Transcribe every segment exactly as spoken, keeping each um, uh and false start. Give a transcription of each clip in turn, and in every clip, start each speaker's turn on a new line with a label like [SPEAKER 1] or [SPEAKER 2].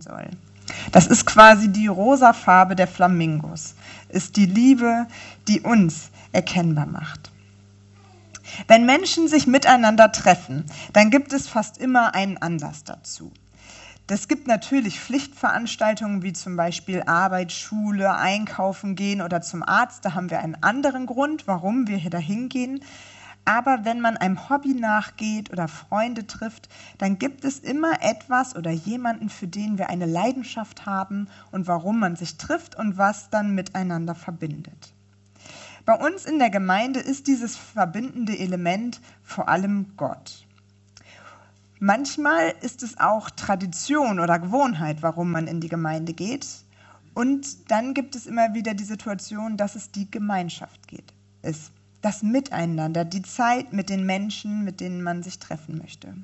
[SPEAKER 1] soll. Das ist quasi die rosa Farbe der Flamingos, ist die Liebe, die uns erkennbar macht. Wenn Menschen sich miteinander treffen, dann gibt es fast immer einen Anlass dazu. Es gibt natürlich Pflichtveranstaltungen wie zum Beispiel Arbeit, Schule, Einkaufen gehen oder zum Arzt. Da haben wir einen anderen Grund, warum wir hier dahin gehen. Aber wenn man einem Hobby nachgeht oder Freunde trifft, dann gibt es immer etwas oder jemanden, für den wir eine Leidenschaft haben und warum man sich trifft und was dann miteinander verbindet. Bei uns in der Gemeinde ist dieses verbindende Element vor allem Gott. Manchmal ist es auch Tradition oder Gewohnheit, warum man in die Gemeinde geht. Und dann gibt es immer wieder die Situation, dass es die Gemeinschaft geht, ist. Das Miteinander, die Zeit mit den Menschen, mit denen man sich treffen möchte.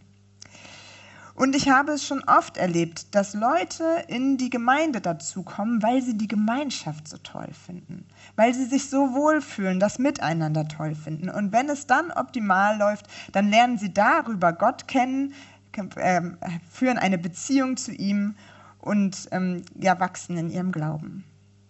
[SPEAKER 1] Und ich habe es schon oft erlebt, dass Leute in die Gemeinde dazukommen, weil sie die Gemeinschaft so toll finden, weil sie sich so wohlfühlen, das Miteinander toll finden. Und wenn es dann optimal läuft, dann lernen sie darüber Gott kennen, äh, führen eine Beziehung zu ihm und ähm, ja, wachsen in ihrem Glauben.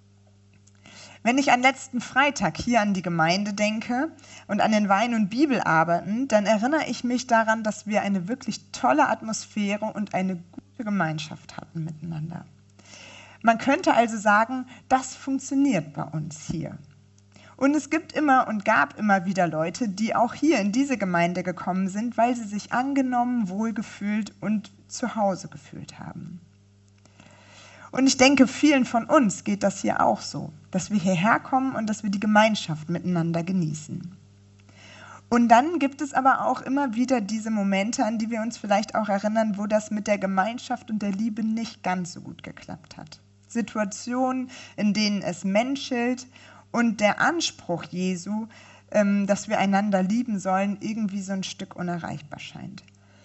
[SPEAKER 1] Wenn ich an letzten Freitag hier an die Gemeinde denke und an den Wein- und Bibelabenden, dann erinnere ich mich daran, dass wir eine wirklich tolle Atmosphäre und eine gute Gemeinschaft hatten miteinander. Man könnte also sagen, das funktioniert bei uns hier. Und es gibt immer und gab immer wieder Leute, die auch hier in diese Gemeinde gekommen sind, weil sie sich angenommen, wohlgefühlt und zu Hause gefühlt haben. Und ich denke, vielen von uns geht das hier auch so, dass wir hierher kommen und dass wir die Gemeinschaft miteinander genießen. Und dann gibt es aber auch immer wieder diese Momente, an die wir uns vielleicht auch erinnern, wo das mit der Gemeinschaft und der Liebe nicht ganz so gut geklappt hat. Situationen, in denen es menschelt und der Anspruch Jesu, dass wir einander lieben sollen, irgendwie so ein Stück unerreichbar scheint.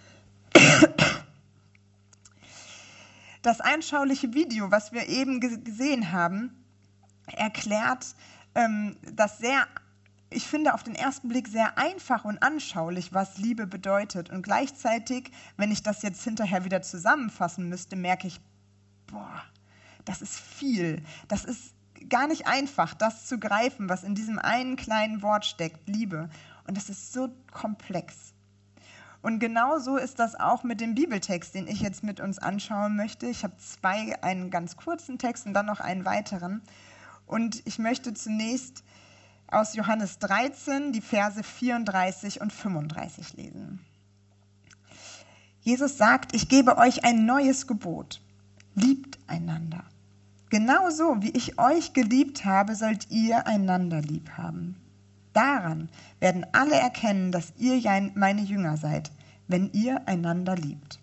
[SPEAKER 1] Das anschauliche Video, was wir eben gesehen haben, erklärt ähm, das sehr, ich finde auf den ersten Blick sehr einfach und anschaulich, was Liebe bedeutet. Und gleichzeitig, wenn ich das jetzt hinterher wieder zusammenfassen müsste, merke ich, boah, das ist viel. Das ist gar nicht einfach, das zu greifen, was in diesem einen kleinen Wort steckt, Liebe. Und das ist so komplex. Und genau so ist das auch mit dem Bibeltext, den ich jetzt mit uns anschauen möchte. Ich habe zwei, einen ganz kurzen Text und dann noch einen weiteren. Und ich möchte zunächst aus Johannes dreizehn die Verse vierunddreißig und fünfunddreißig lesen. Jesus sagt, ich gebe euch ein neues Gebot. Liebt einander. Genauso wie ich euch geliebt habe, sollt ihr einander lieb haben. Daran werden alle erkennen, dass ihr meine Jünger seid, wenn ihr einander liebt.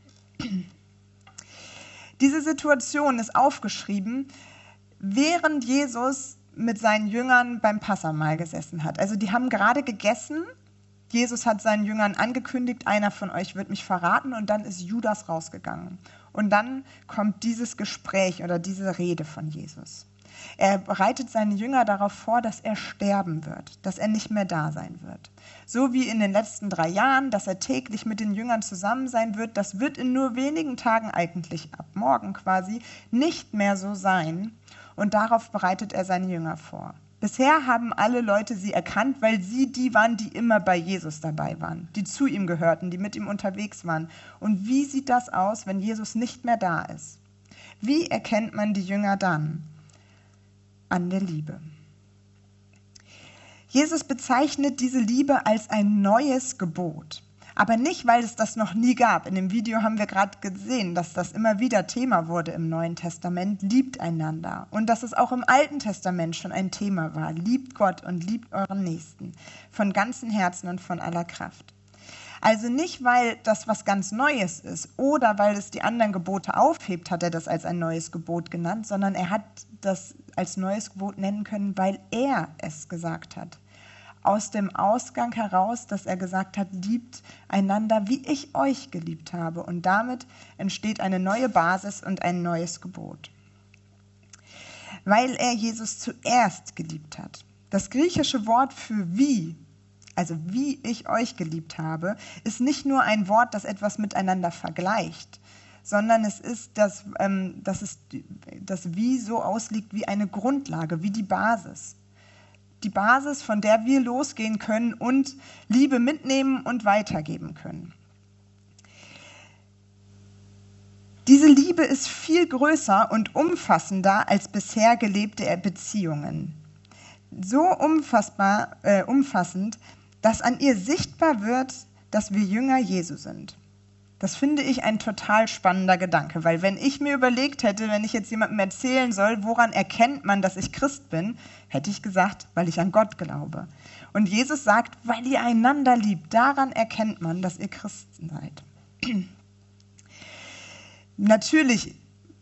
[SPEAKER 1] Diese Situation ist aufgeschrieben, während Jesus mit seinen Jüngern beim Passahmahl gesessen hat. Also die haben gerade gegessen. Jesus hat seinen Jüngern angekündigt, einer von euch wird mich verraten, und dann ist Judas rausgegangen. Und dann kommt dieses Gespräch oder diese Rede von Jesus. Er bereitet seine Jünger darauf vor, dass er sterben wird, dass er nicht mehr da sein wird. So wie in den letzten drei Jahren, dass er täglich mit den Jüngern zusammen sein wird, das wird in nur wenigen Tagen, eigentlich ab morgen quasi, nicht mehr so sein. Und darauf bereitet er seine Jünger vor. Bisher haben alle Leute sie erkannt, weil sie die waren, die immer bei Jesus dabei waren, die zu ihm gehörten, die mit ihm unterwegs waren. Und wie sieht das aus, wenn Jesus nicht mehr da ist? Wie erkennt man die Jünger dann? An der Liebe. Jesus bezeichnet diese Liebe als ein neues Gebot. Aber nicht, weil es das noch nie gab. In dem Video haben wir gerade gesehen, dass das immer wieder Thema wurde im Neuen Testament. Liebt einander. Und dass es auch im Alten Testament schon ein Thema war. Liebt Gott und liebt euren Nächsten. Von ganzem Herzen und von aller Kraft. Also nicht, weil das was ganz Neues ist oder weil es die anderen Gebote aufhebt, hat er das als ein neues Gebot genannt, sondern er hat das als neues Gebot nennen können, weil er es gesagt hat. Aus dem Ausgang heraus, dass er gesagt hat, liebt einander, wie ich euch geliebt habe. Und damit entsteht eine neue Basis und ein neues Gebot. Weil er Jesus zuerst geliebt hat. Das griechische Wort für wie, also wie ich euch geliebt habe, ist nicht nur ein Wort, das etwas miteinander vergleicht, sondern es ist, dass, ähm, dass es das Wie so ausliegt wie eine Grundlage, wie die Basis. Die Basis, von der wir losgehen können und Liebe mitnehmen und weitergeben können. Diese Liebe ist viel größer und umfassender als bisher gelebte Beziehungen. So umfassbar, äh, umfassend, dass an ihr sichtbar wird, dass wir Jünger Jesu sind. Das finde ich ein total spannender Gedanke, weil wenn ich mir überlegt hätte, wenn ich jetzt jemandem erzählen soll, woran erkennt man, dass ich Christ bin, hätte ich gesagt, weil ich an Gott glaube. Und Jesus sagt, weil ihr einander liebt, daran erkennt man, dass ihr Christen seid. Natürlich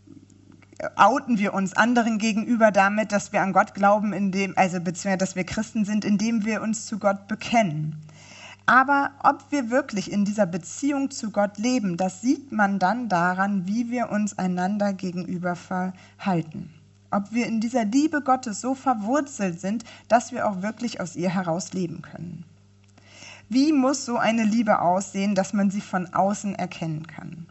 [SPEAKER 1] outen wir uns anderen gegenüber damit, dass wir an Gott glauben, indem, also beziehungsweise dass wir Christen sind, indem wir uns zu Gott bekennen. Aber ob wir wirklich in dieser Beziehung zu Gott leben, das sieht man dann daran, wie wir uns einander gegenüber verhalten. Ob wir in dieser Liebe Gottes so verwurzelt sind, dass wir auch wirklich aus ihr heraus leben können. Wie muss so eine Liebe aussehen, dass man sie von außen erkennen kann?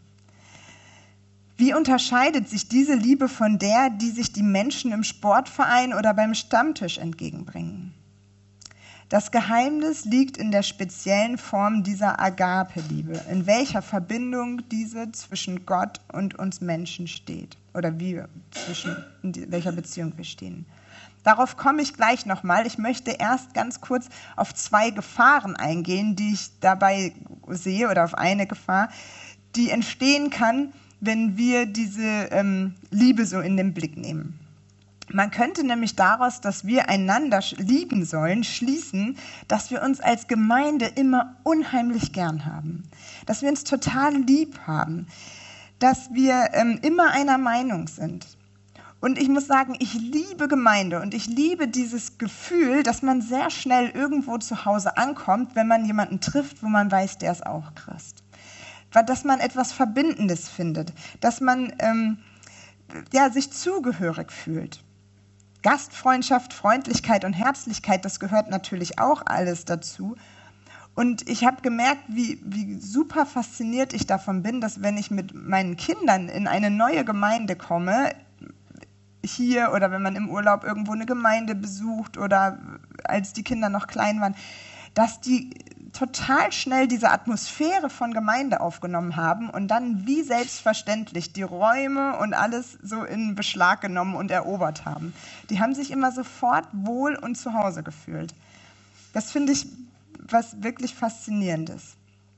[SPEAKER 1] Wie unterscheidet sich diese Liebe von der, die sich die Menschen im Sportverein oder beim Stammtisch entgegenbringen? Das Geheimnis liegt in der speziellen Form dieser Agape-Liebe, in welcher Verbindung diese zwischen Gott und uns Menschen steht oder wie wir zwischen, in welcher Beziehung wir stehen. Darauf komme ich gleich nochmal. Ich möchte erst ganz kurz auf zwei Gefahren eingehen, die ich dabei sehe, oder auf eine Gefahr, die entstehen kann, wenn wir diese ähm, Liebe so in den Blick nehmen. Man könnte nämlich daraus, dass wir einander lieben sollen, schließen, dass wir uns als Gemeinde immer unheimlich gern haben, dass wir uns total lieb haben, dass wir ähm, immer einer Meinung sind. Und ich muss sagen, ich liebe Gemeinde und ich liebe dieses Gefühl, dass man sehr schnell irgendwo zu Hause ankommt, wenn man jemanden trifft, wo man weiß, der ist auch Christ. Dass man etwas Verbindendes findet, dass man ähm, ja, sich zugehörig fühlt. Gastfreundschaft, Freundlichkeit und Herzlichkeit, das gehört natürlich auch alles dazu. Und ich habe gemerkt, wie, wie super fasziniert ich davon bin, dass wenn ich mit meinen Kindern in eine neue Gemeinde komme, hier oder wenn man im Urlaub irgendwo eine Gemeinde besucht oder als die Kinder noch klein waren, dass die total schnell diese Atmosphäre von Gemeinde aufgenommen haben und dann wie selbstverständlich die Räume und alles so in Beschlag genommen und erobert haben. Die haben sich immer sofort wohl und zu Hause gefühlt. Das finde ich was wirklich Faszinierendes.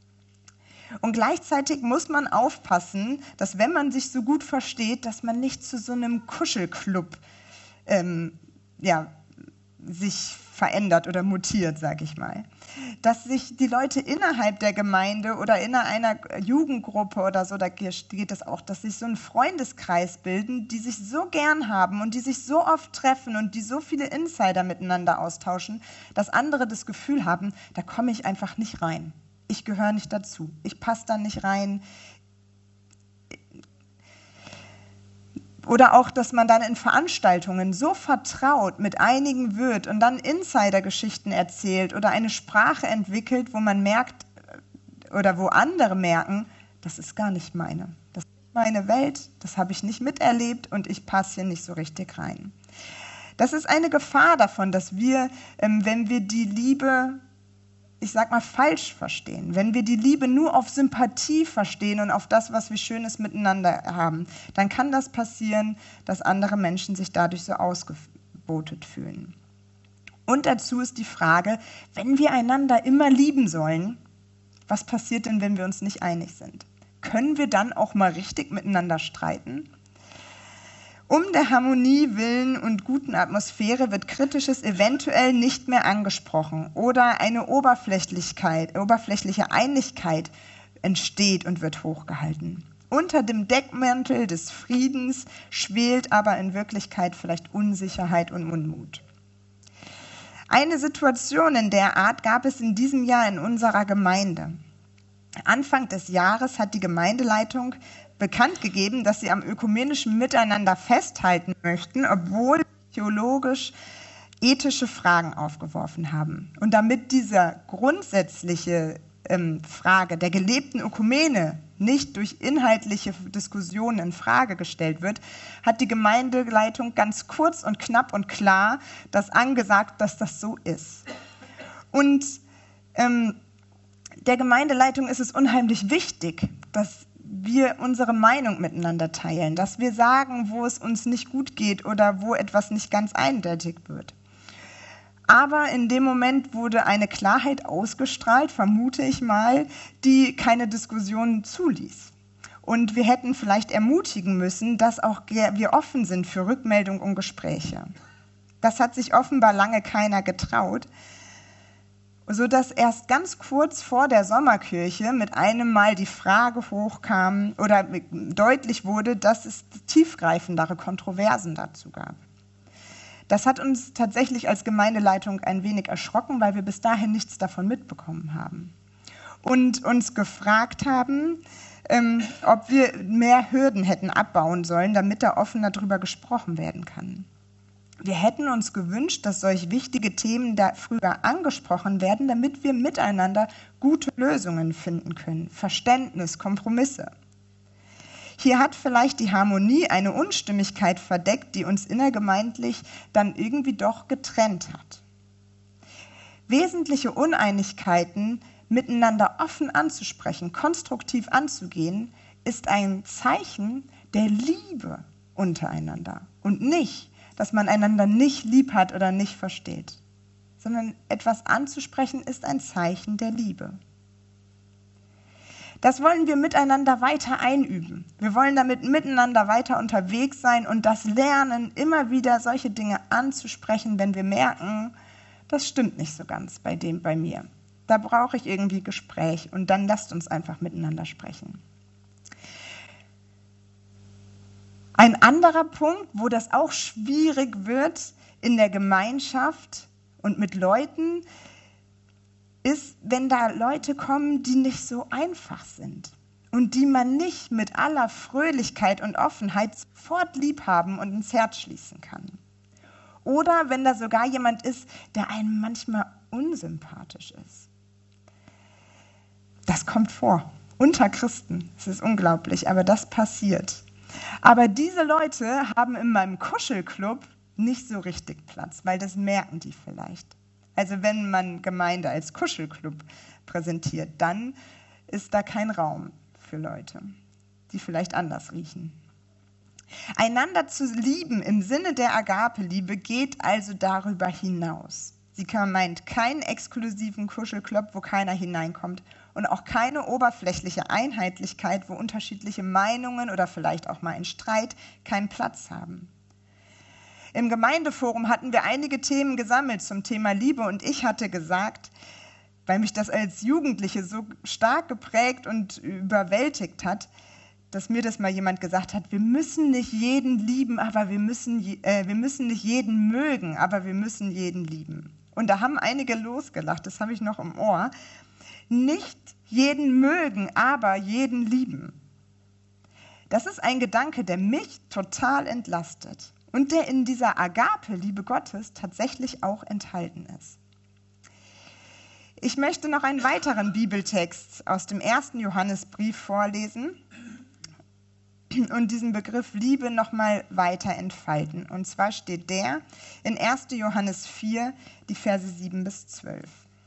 [SPEAKER 1] Und gleichzeitig muss man aufpassen, dass wenn man sich so gut versteht, dass man nicht zu so einem Kuschelclub ähm, ja, sich verändert oder mutiert, sage ich mal. Dass sich die Leute innerhalb der Gemeinde oder in einer Jugendgruppe oder so, da geht es auch, dass sich so ein Freundeskreis bilden, die sich so gern haben und die sich so oft treffen und die so viele Insider miteinander austauschen, dass andere das Gefühl haben, da komme ich einfach nicht rein. Ich gehöre nicht dazu. Ich passe da nicht rein. Oder auch, dass man dann in Veranstaltungen so vertraut mit einigen wird und dann Insidergeschichten erzählt oder eine Sprache entwickelt, wo man merkt oder wo andere merken, das ist gar nicht meine. Das ist nicht meine Welt, das habe ich nicht miterlebt und ich passe hier nicht so richtig rein. Das ist eine Gefahr davon, dass wir, wenn wir die Liebe, ich sag mal, falsch verstehen, wenn wir die Liebe nur auf Sympathie verstehen und auf das, was wir Schönes miteinander haben, dann kann das passieren, dass andere Menschen sich dadurch so ausgebotet fühlen. Und dazu ist die Frage, wenn wir einander immer lieben sollen, was passiert denn, wenn wir uns nicht einig sind? Können wir dann auch mal richtig miteinander streiten? Um der Harmonie willen und guten Atmosphäre wird Kritisches eventuell nicht mehr angesprochen oder eine Oberflächlichkeit, oberflächliche Einigkeit entsteht und wird hochgehalten. Unter dem Deckmantel des Friedens schwelt aber in Wirklichkeit vielleicht Unsicherheit und Unmut. Eine Situation in der Art gab es in diesem Jahr in unserer Gemeinde. Anfang des Jahres hat die Gemeindeleitung bekannt gegeben, dass sie am ökumenischen Miteinander festhalten möchten, obwohl theologisch-ethische Fragen aufgeworfen haben. Und damit diese grundsätzliche ähm, Frage der gelebten Ökumene nicht durch inhaltliche Diskussionen in Frage gestellt wird, hat die Gemeindeleitung ganz kurz und knapp und klar das angesagt, dass das so ist. Und ähm, der Gemeindeleitung ist es unheimlich wichtig, dass wir unsere Meinung miteinander teilen, dass wir sagen, wo es uns nicht gut geht oder wo etwas nicht ganz eindeutig wird. Aber in dem Moment wurde eine Klarheit ausgestrahlt, vermute ich mal, die keine Diskussionen zuließ. Und wir hätten vielleicht ermutigen müssen, dass auch wir offen sind für Rückmeldung und Gespräche. Das hat sich offenbar lange keiner getraut, sodass erst ganz kurz vor der Sommerkirche mit einem Mal die Frage hochkam oder deutlich wurde, dass es tiefgreifendere Kontroversen dazu gab. Das hat uns tatsächlich als Gemeindeleitung ein wenig erschrocken, weil wir bis dahin nichts davon mitbekommen haben. Und uns gefragt haben, ähm, ob wir mehr Hürden hätten abbauen sollen, damit da offener darüber gesprochen werden kann. Wir hätten uns gewünscht, dass solch wichtige Themen da früher angesprochen werden, damit wir miteinander gute Lösungen finden können, Verständnis, Kompromisse. Hier hat vielleicht die Harmonie eine Unstimmigkeit verdeckt, die uns innergemeindlich dann irgendwie doch getrennt hat. Wesentliche Uneinigkeiten miteinander offen anzusprechen, konstruktiv anzugehen, ist ein Zeichen der Liebe untereinander und nicht, dass man einander nicht lieb hat oder nicht versteht, sondern etwas anzusprechen ist ein Zeichen der Liebe. Das wollen wir miteinander weiter einüben. Wir wollen damit miteinander weiter unterwegs sein und das lernen, immer wieder solche Dinge anzusprechen, wenn wir merken, das stimmt nicht so ganz bei dem, bei mir. Da brauche ich irgendwie Gespräch und dann lasst uns einfach miteinander sprechen. Ein anderer Punkt, wo das auch schwierig wird in der Gemeinschaft und mit Leuten, ist, wenn da Leute kommen, die nicht so einfach sind und die man nicht mit aller Fröhlichkeit und Offenheit sofort lieb haben und ins Herz schließen kann. Oder wenn da sogar jemand ist, der einem manchmal unsympathisch ist. Das kommt vor, unter Christen. Es ist unglaublich, aber das passiert. Aber diese Leute haben in meinem Kuschelclub nicht so richtig Platz, weil das merken die vielleicht. Also wenn man Gemeinde als Kuschelclub präsentiert, dann ist da kein Raum für Leute, die vielleicht anders riechen. Einander zu lieben im Sinne der Agape-Liebe geht also darüber hinaus. Sie meint keinen exklusiven Kuschelclub, wo keiner hineinkommt und auch keine oberflächliche Einheitlichkeit, wo unterschiedliche Meinungen oder vielleicht auch mal ein Streit keinen Platz haben. Im Gemeindeforum hatten wir einige Themen gesammelt zum Thema Liebe und ich hatte gesagt, weil mich das als Jugendliche so stark geprägt und überwältigt hat, dass mir das mal jemand gesagt hat, wir müssen nicht jeden lieben, aber wir müssen, äh, wir müssen nicht jeden mögen, aber wir müssen jeden lieben. Und da haben einige losgelacht, das habe ich noch im Ohr. Nicht jeden mögen, aber jeden lieben. Das ist ein Gedanke, der mich total entlastet und der in dieser Agape-Liebe Gottes tatsächlich auch enthalten ist. Ich möchte noch einen weiteren Bibeltext aus dem ersten Johannesbrief vorlesen und diesen Begriff Liebe noch mal weiter entfalten. Und zwar steht der in ersten Johannes vier, die Verse sieben bis zwölf.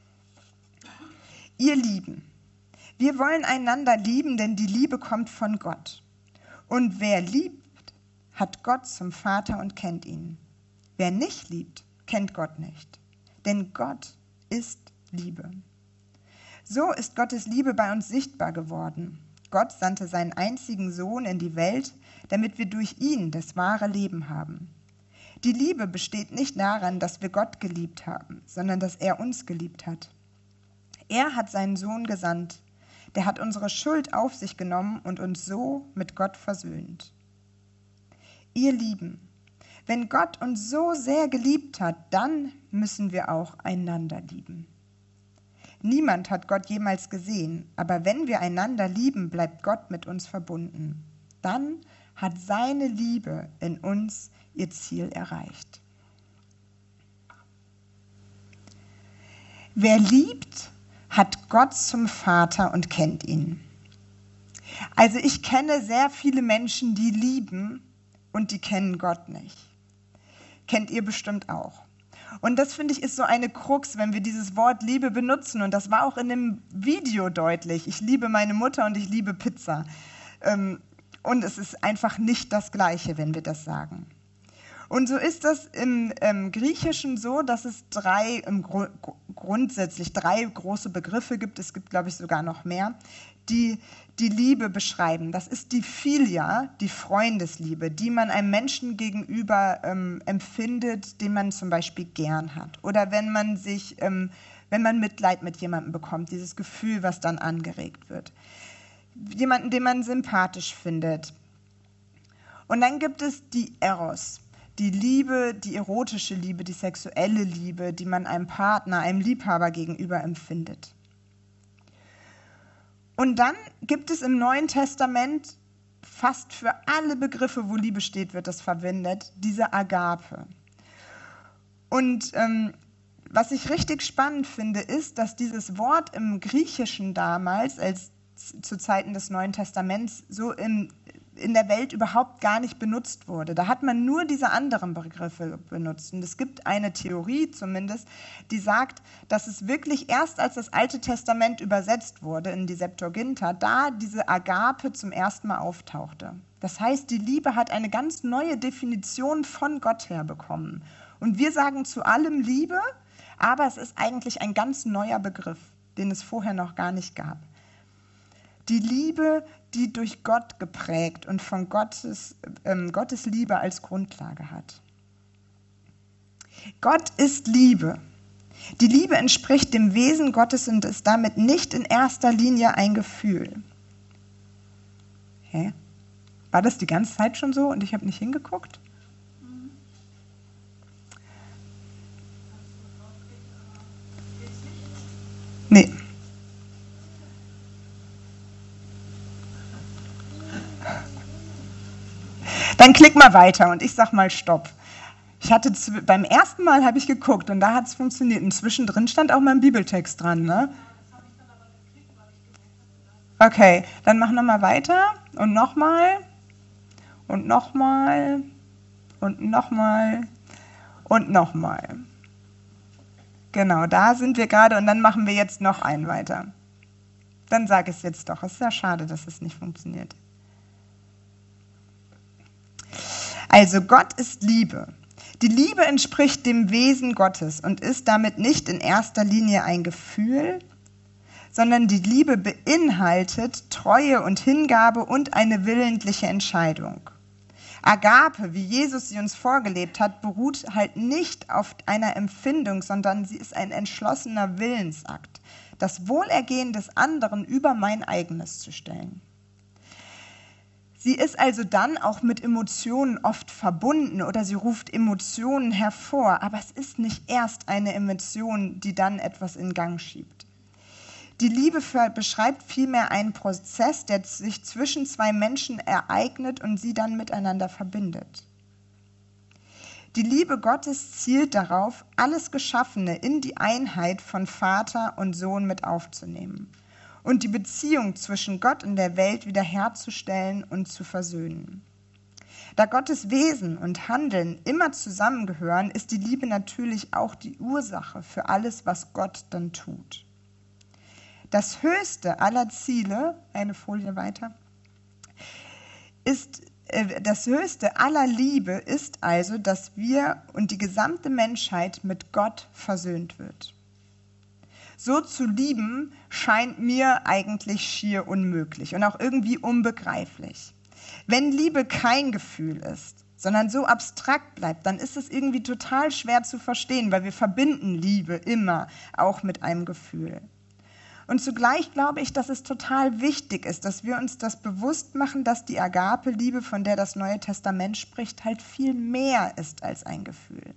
[SPEAKER 1] Ihr Lieben, wir wollen einander lieben, denn die Liebe kommt von Gott. Und wer liebt, hat Gott zum Vater und kennt ihn. Wer nicht liebt, kennt Gott nicht, denn Gott ist Liebe. So ist Gottes Liebe bei uns sichtbar geworden. Gott sandte seinen einzigen Sohn in die Welt, damit wir durch ihn das wahre Leben haben. Die Liebe besteht nicht daran, dass wir Gott geliebt haben, sondern dass er uns geliebt hat. Er hat seinen Sohn gesandt, der hat unsere Schuld auf sich genommen und uns so mit Gott versöhnt. Ihr Lieben, wenn Gott uns so sehr geliebt hat, dann müssen wir auch einander lieben. Niemand hat Gott jemals gesehen, aber wenn wir einander lieben, bleibt Gott mit uns verbunden. Dann hat seine Liebe in uns ihr Ziel erreicht. Wer liebt, hat Gott zum Vater und kennt ihn. Also ich kenne sehr viele Menschen, die lieben und die kennen Gott nicht. Kennt ihr bestimmt auch. Und das, finde ich, ist so eine Krux, wenn wir dieses Wort Liebe benutzen. Und das war auch in dem Video deutlich. Ich liebe meine Mutter und ich liebe Pizza. Und es ist einfach nicht das Gleiche, wenn wir das sagen. Und so ist das im ähm, Griechischen so, dass es drei, im Gru grundsätzlich drei große Begriffe gibt. Es gibt, glaube ich, sogar noch mehr, die die Liebe beschreiben. Das ist die Philia, die Freundesliebe, die man einem Menschen gegenüber ähm, empfindet, den man zum Beispiel gern hat. Oder wenn man sich, ähm, wenn man Mitleid mit jemandem bekommt, dieses Gefühl, was dann angeregt wird. Jemanden, den man sympathisch findet. Und dann gibt es die Eros. Die Liebe, die erotische Liebe, die sexuelle Liebe, die man einem Partner, einem Liebhaber gegenüber empfindet. Und dann gibt es im Neuen Testament fast für alle Begriffe, wo Liebe steht, wird das verwendet, diese Agape. Und ähm, was ich richtig spannend finde, ist, dass dieses Wort im Griechischen damals, als zu Zeiten des Neuen Testaments, so im in der Welt überhaupt gar nicht benutzt wurde. Da hat man nur diese anderen Begriffe benutzt. Und es gibt eine Theorie zumindest, die sagt, dass es wirklich erst als das Alte Testament übersetzt wurde in die Septuaginta, da diese Agape zum ersten Mal auftauchte. Das heißt, die Liebe hat eine ganz neue Definition von Gott her bekommen. Und wir sagen zu allem Liebe, aber es ist eigentlich ein ganz neuer Begriff, den es vorher noch gar nicht gab. Die Liebe, die durch Gott geprägt und von Gottes, ähm, Gottes Liebe als Grundlage hat. Gott ist Liebe. Die Liebe entspricht dem Wesen Gottes und ist damit nicht in erster Linie ein Gefühl. Hä? War das die ganze Zeit schon so und ich habe nicht hingeguckt? Nee. Dann klick mal weiter und ich sag mal Stopp. Ich hatte beim ersten Mal habe ich geguckt und da hat es funktioniert. Und zwischendrin stand auch mal ein Bibeltext dran, ne? Okay, dann mach nochmal weiter und nochmal und nochmal und nochmal und nochmal. Genau, da sind wir gerade und dann machen wir jetzt noch einen weiter. Dann sag es jetzt doch. Es ist ja schade, dass es nicht funktioniert. Also Gott ist Liebe. Die Liebe entspricht dem Wesen Gottes und ist damit nicht in erster Linie ein Gefühl, sondern die Liebe beinhaltet Treue und Hingabe und eine willentliche Entscheidung. Agape, wie Jesus sie uns vorgelebt hat, beruht halt nicht auf einer Empfindung, sondern sie ist ein entschlossener Willensakt, das Wohlergehen des anderen über mein eigenes zu stellen. Sie ist also dann auch mit Emotionen oft verbunden oder sie ruft Emotionen hervor, aber es ist nicht erst eine Emotion, die dann etwas in Gang schiebt. Die Liebe beschreibt vielmehr einen Prozess, der sich zwischen zwei Menschen ereignet und sie dann miteinander verbindet. Die Liebe Gottes zielt darauf, alles Geschaffene in die Einheit von Vater und Sohn mit aufzunehmen und die Beziehung zwischen Gott und der Welt wiederherzustellen und zu versöhnen. Da Gottes Wesen und Handeln immer zusammengehören, ist die Liebe natürlich auch die Ursache für alles, was Gott dann tut. Das höchste aller Ziele, eine Folie weiter, ist, äh, das höchste aller Liebe ist also, dass wir und die gesamte Menschheit mit Gott versöhnt wird. So zu lieben scheint mir eigentlich schier unmöglich und auch irgendwie unbegreiflich. Wenn Liebe kein Gefühl ist, sondern so abstrakt bleibt, dann ist es irgendwie total schwer zu verstehen, weil wir verbinden Liebe immer auch mit einem Gefühl. Und zugleich glaube ich, dass es total wichtig ist, dass wir uns das bewusst machen, dass die Agape-Liebe, von der das Neue Testament spricht, halt viel mehr ist als ein Gefühl.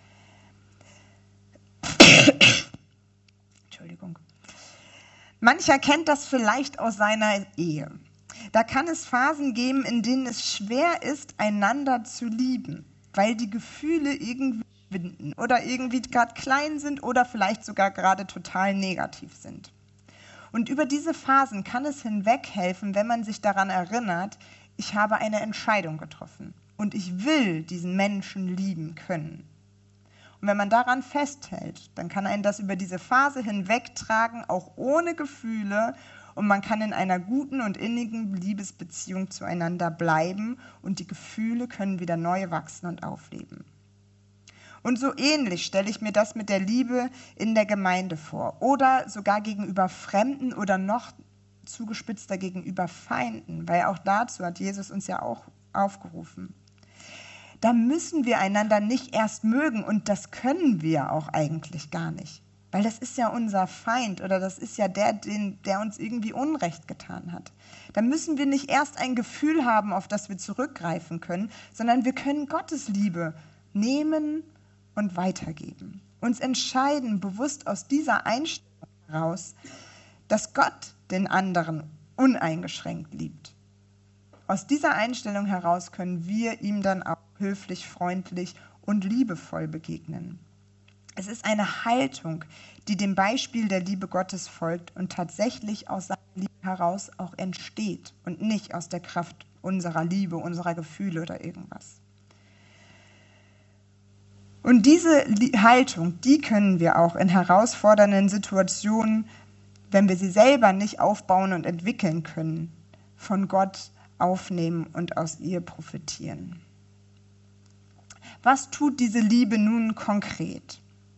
[SPEAKER 1] Entschuldigung. Mancher kennt das vielleicht aus seiner Ehe. Da kann es Phasen geben, in denen es schwer ist, einander zu lieben, weil die Gefühle irgendwie schwinden oder irgendwie gerade klein sind oder vielleicht sogar gerade total negativ sind. Und über diese Phasen kann es hinweghelfen, wenn man sich daran erinnert, ich habe eine Entscheidung getroffen und ich will diesen Menschen lieben können. Und wenn man daran festhält, dann kann einen das über diese Phase hinwegtragen, auch ohne Gefühle, und man kann in einer guten und innigen Liebesbeziehung zueinander bleiben und die Gefühle können wieder neu wachsen und aufleben. Und so ähnlich stelle ich mir das mit der Liebe in der Gemeinde vor oder sogar gegenüber Fremden oder noch zugespitzter gegenüber Feinden, weil auch dazu hat Jesus uns ja auch aufgerufen. Da müssen wir einander nicht erst mögen und das können wir auch eigentlich gar nicht, weil das ist ja unser Feind oder das ist ja der, den, der uns irgendwie Unrecht getan hat. Da müssen wir nicht erst ein Gefühl haben, auf das wir zurückgreifen können, sondern wir können Gottes Liebe nehmen und weitergeben. Uns entscheiden bewusst aus dieser Einstellung heraus, dass Gott den anderen uneingeschränkt liebt. Aus dieser Einstellung heraus können wir ihm dann auch höflich, freundlich und liebevoll begegnen. Es ist eine Haltung, die dem Beispiel der Liebe Gottes folgt und tatsächlich aus seiner Liebe heraus auch entsteht und nicht aus der Kraft unserer Liebe, unserer Gefühle oder irgendwas. Und diese Haltung, die können wir auch in herausfordernden Situationen, wenn wir sie selber nicht aufbauen und entwickeln können, von Gott aufnehmen und aus ihr profitieren. Was tut diese Liebe nun konkret?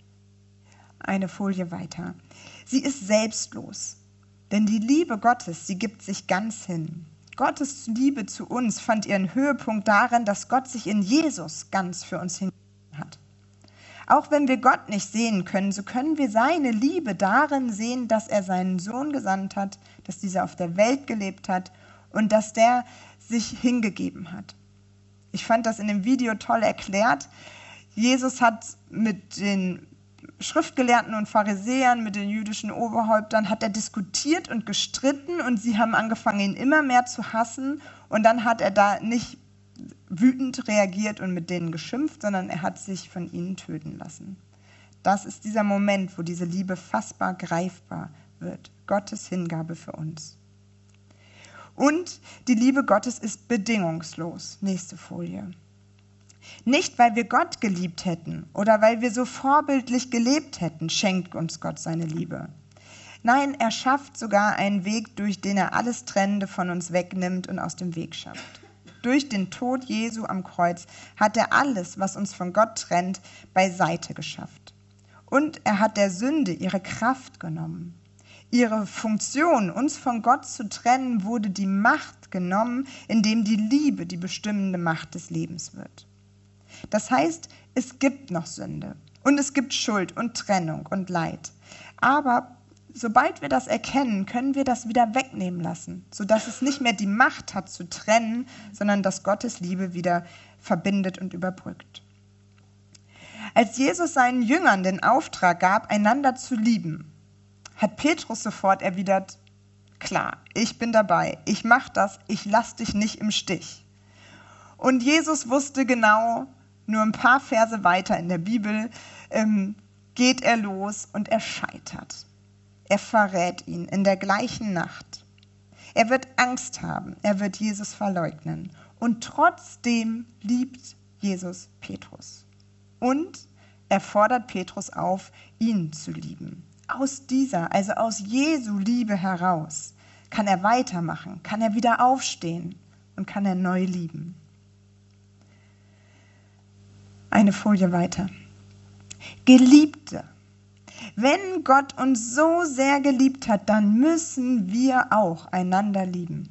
[SPEAKER 1] Eine Folie weiter. Sie ist selbstlos, denn die Liebe Gottes, sie gibt sich ganz hin. Gottes Liebe zu uns fand ihren Höhepunkt darin, dass Gott sich in Jesus ganz für uns hingegeben hat. Auch wenn wir Gott nicht sehen können, so können wir seine Liebe darin sehen, dass er seinen Sohn gesandt hat, dass dieser auf der Welt gelebt hat und dass der sich hingegeben hat. Ich fand das in dem Video toll erklärt. Jesus hat mit den Schriftgelehrten und Pharisäern, mit den jüdischen Oberhäuptern, hat er diskutiert und gestritten und sie haben angefangen, ihn immer mehr zu hassen. Und dann hat er da nicht wütend reagiert und mit denen geschimpft, sondern er hat sich von ihnen töten lassen. Das ist dieser Moment, wo diese Liebe fassbar greifbar wird. Gottes Hingabe für uns. Und die Liebe Gottes ist bedingungslos. Nächste Folie. Nicht, weil wir Gott geliebt hätten oder weil wir so vorbildlich gelebt hätten, schenkt uns Gott seine Liebe. Nein, er schafft sogar einen Weg, durch den er alles Trennende von uns wegnimmt und aus dem Weg schafft. Durch den Tod Jesu am Kreuz hat er alles, was uns von Gott trennt, beiseite geschafft. Und er hat der Sünde ihre Kraft genommen. Ihre Funktion, uns von Gott zu trennen, wurde die Macht genommen, indem die Liebe die bestimmende Macht des Lebens wird. Das heißt, es gibt noch Sünde und es gibt Schuld und Trennung und Leid. Aber sobald wir das erkennen, können wir das wieder wegnehmen lassen, sodass es nicht mehr die Macht hat zu trennen, sondern dass Gottes Liebe wieder verbindet und überbrückt. Als Jesus seinen Jüngern den Auftrag gab, einander zu lieben, hat Petrus sofort erwidert, klar, ich bin dabei, ich mache das, ich lasse dich nicht im Stich. Und Jesus wusste genau, nur ein paar Verse weiter in der Bibel ähm, geht er los und er scheitert. Er verrät ihn in der gleichen Nacht. Er wird Angst haben, er wird Jesus verleugnen. Und trotzdem liebt Jesus Petrus. Und er fordert Petrus auf, ihn zu lieben. Aus dieser, also aus Jesu Liebe heraus, kann er weitermachen, kann er wieder aufstehen und kann er neu lieben. Eine Folie weiter. Geliebte, wenn Gott uns so sehr geliebt hat, dann müssen wir auch einander lieben.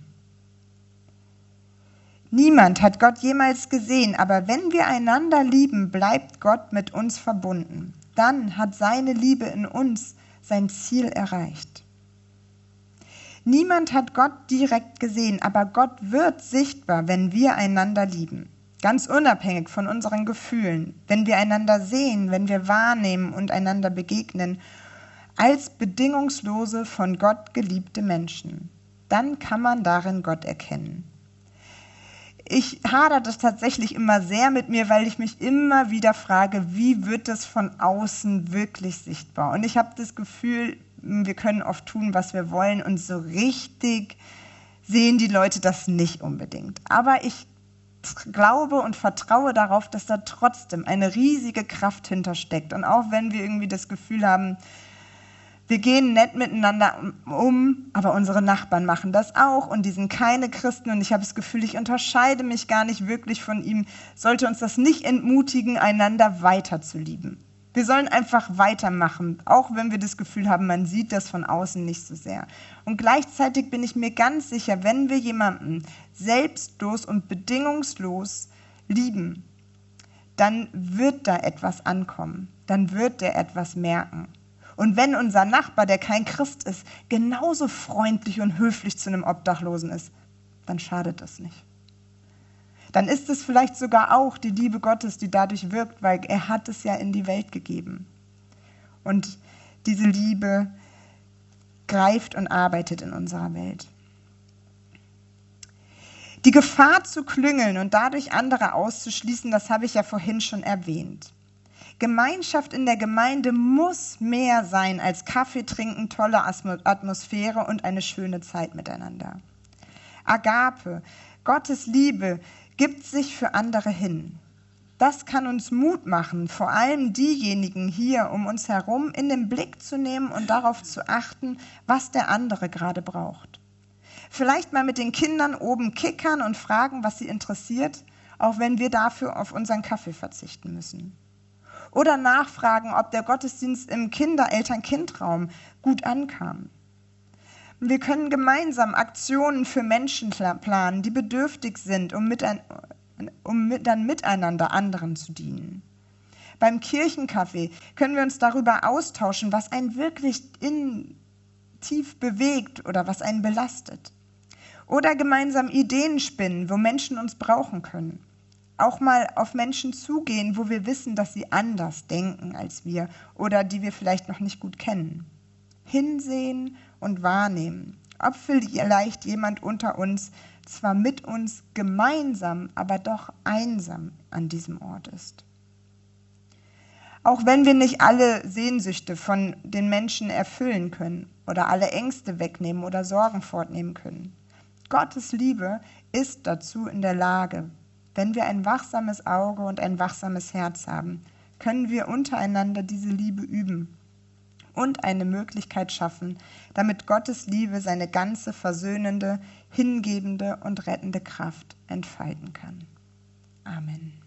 [SPEAKER 1] Niemand hat Gott jemals gesehen, aber wenn wir einander lieben, bleibt Gott mit uns verbunden. Dann hat seine Liebe in uns sein Ziel erreicht. Niemand hat Gott direkt gesehen, aber Gott wird sichtbar, wenn wir einander lieben. Ganz unabhängig von unseren Gefühlen, wenn wir einander sehen, wenn wir wahrnehmen und einander begegnen, als bedingungslose, von Gott geliebte Menschen. Dann kann man darin Gott erkennen. Ich hadere das tatsächlich immer sehr mit mir, weil ich mich immer wieder frage, wie wird das von außen wirklich sichtbar? Und ich habe das Gefühl, wir können oft tun, was wir wollen und so richtig sehen die Leute das nicht unbedingt. Aber ich glaube und vertraue darauf, dass da trotzdem eine riesige Kraft hintersteckt. Und auch wenn wir irgendwie das Gefühl haben, wir gehen nett miteinander um, aber unsere Nachbarn machen das auch und die sind keine Christen und ich habe das Gefühl, ich unterscheide mich gar nicht wirklich von ihm, sollte uns das nicht entmutigen, einander weiterzulieben. Wir sollen einfach weitermachen, auch wenn wir das Gefühl haben, man sieht das von außen nicht so sehr. Und gleichzeitig bin ich mir ganz sicher, wenn wir jemanden selbstlos und bedingungslos lieben, dann wird da etwas ankommen, dann wird der etwas merken. Und wenn unser Nachbar, der kein Christ ist, genauso freundlich und höflich zu einem Obdachlosen ist, dann schadet das nicht. Dann ist es vielleicht sogar auch die Liebe Gottes, die dadurch wirkt, weil er hat es ja in die Welt gegeben. Und diese Liebe greift und arbeitet in unserer Welt. Die Gefahr zu klüngeln und dadurch andere auszuschließen, das habe ich ja vorhin schon erwähnt. Gemeinschaft in der Gemeinde muss mehr sein als Kaffee trinken, tolle Atmosphäre und eine schöne Zeit miteinander. Agape, Gottes Liebe, gibt sich für andere hin. Das kann uns Mut machen, vor allem diejenigen hier um uns herum in den Blick zu nehmen und darauf zu achten, was der andere gerade braucht. Vielleicht mal mit den Kindern oben kickern und fragen, was sie interessiert, auch wenn wir dafür auf unseren Kaffee verzichten müssen. Oder nachfragen, ob der Gottesdienst im Kinder-Eltern-Kind-Raum gut ankam. Wir können gemeinsam Aktionen für Menschen planen, die bedürftig sind, um, mit ein, um mit, dann miteinander anderen zu dienen. Beim Kirchenkaffee können wir uns darüber austauschen, was einen wirklich in, tief bewegt oder was einen belastet. Oder gemeinsam Ideen spinnen, wo Menschen uns brauchen können. Auch mal auf Menschen zugehen, wo wir wissen, dass sie anders denken als wir oder die wir vielleicht noch nicht gut kennen. Hinsehen und wahrnehmen, ob vielleicht jemand unter uns zwar mit uns gemeinsam, aber doch einsam an diesem Ort ist. Auch wenn wir nicht alle Sehnsüchte von den Menschen erfüllen können oder alle Ängste wegnehmen oder Sorgen fortnehmen können. Gottes Liebe ist dazu in der Lage. Wenn wir ein wachsames Auge und ein wachsames Herz haben, können wir untereinander diese Liebe üben und eine Möglichkeit schaffen, damit Gottes Liebe seine ganze versöhnende, hingebende und rettende Kraft entfalten kann. Amen.